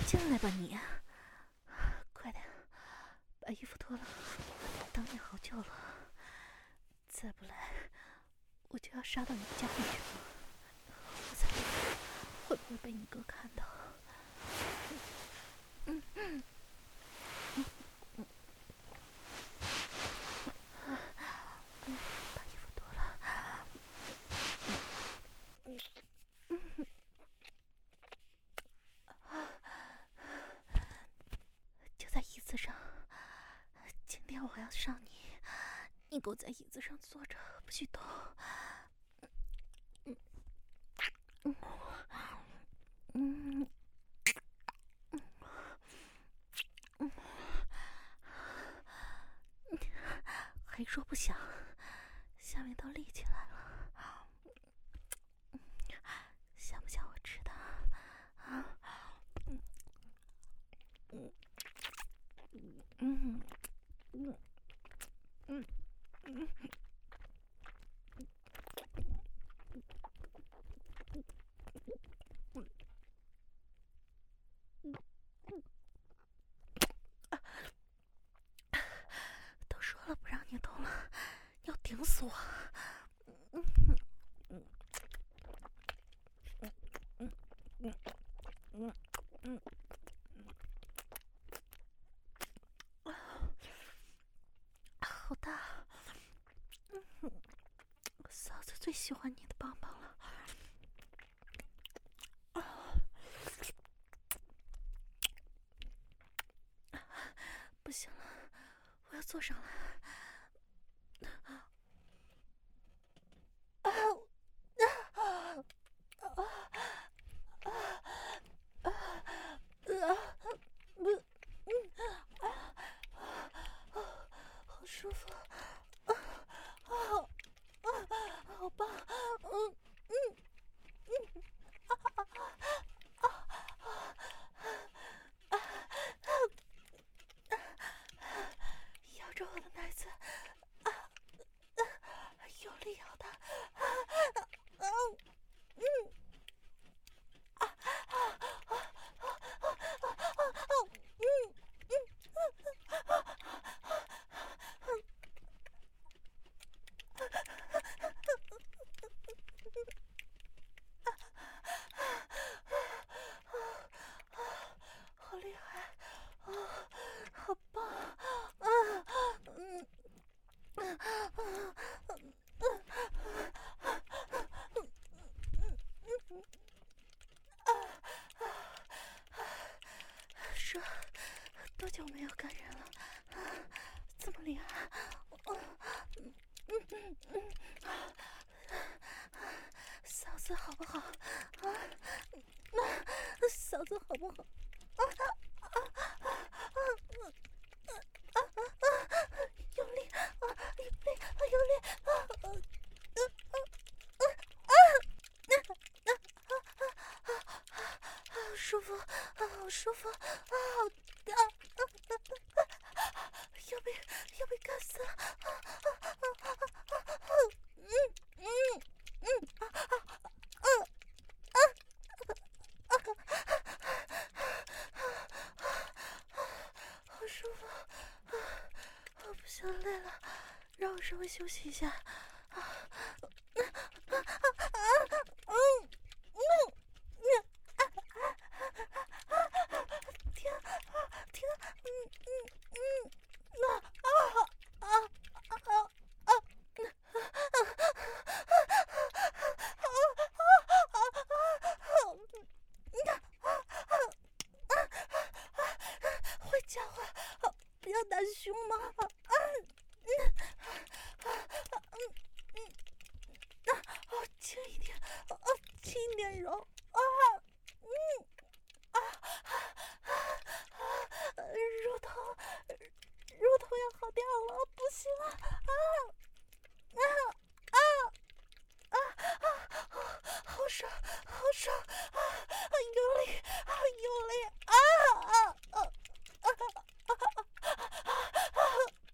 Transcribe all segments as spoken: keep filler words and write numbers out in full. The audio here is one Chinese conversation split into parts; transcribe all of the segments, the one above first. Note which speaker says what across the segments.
Speaker 1: 进来吧你，快点把衣服脱了，等你好久了，再不来我就要杀到你家里去了。我才会不会被你哥看到？嗯嗯嗯嗯，把衣服脱了。嗯嗯，就在椅子上。今天我要上你，你给我在椅子上坐着，不许动。嗯嗯嗯嗯，还说不想，下面都立起来了，想不想我吃的啊？嗯嗯嗯嗯嗯嗯。都说了不让你动了，要顶死我！嗯嗯嗯嗯嗯嗯嗯嗯，好大！嗯，嫂子最喜欢你的棒棒了。不行了，我要坐上来。啊啊啊啊啊啊！不，嗯啊啊，好舒服，啊啊啊，好棒！嗯嗯嗯啊啊啊啊啊！咬着我的奶子，啊啊，用力咬它，啊啊嗯啊啊啊啊啊啊啊嗯嗯啊啊好厉害啊！好棒啊！嗯啊啊说多久没有感人了？啊，这么厉害！嗯嗯嗯嗯，嫂子好不好？啊，那嫂子好不好？啊啊啊啊啊啊啊！用力啊，用力啊，用力啊！啊啊啊啊！好舒服啊，好舒服啊，好啊啊啊啊！要被要被干死了啊啊啊啊啊啊！嗯嗯嗯啊啊啊啊啊！好舒服啊！我不想累了，让我稍微休息一下啊啊啊啊！嗯嗯。停停，嗯嗯嗯，那啊啊啊啊啊！会讲话，不要打凶吗？啊嗯嗯嗯，那哦轻一点，哦轻一点揉啊嗯。啊啊啊！乳头，乳头要好掉了，不行了！啊啊啊啊啊！好爽，好爽！啊，用力，啊，用力！啊啊啊啊啊啊！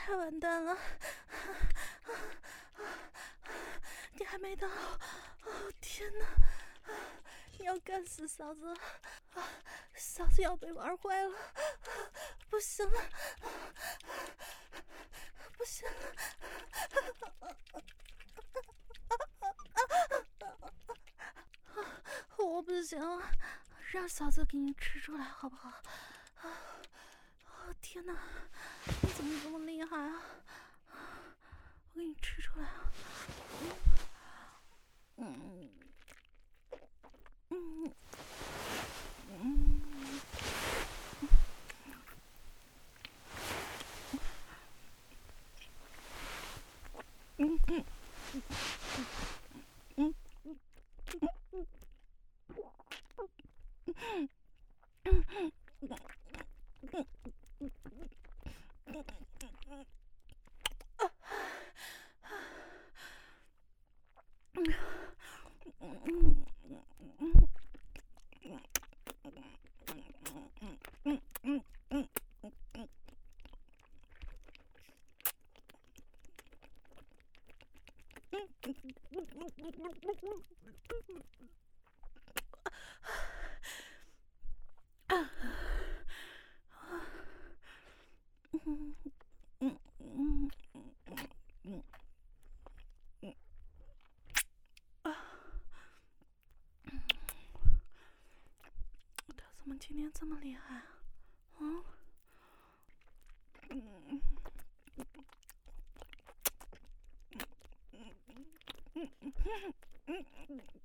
Speaker 1: 太完蛋了！你还没到，哦天哪！你要干死嫂子了！嫂子要被玩坏了！不行了，不行了！我不行了，让嫂子给你吃出来好不好？哦天哪，你怎么这么厉害啊？我给你吃出来啊！嗯嗯嗯嗯嗯嗯怎么今天这么厉害啊？嗯嗯嗯嗯嗯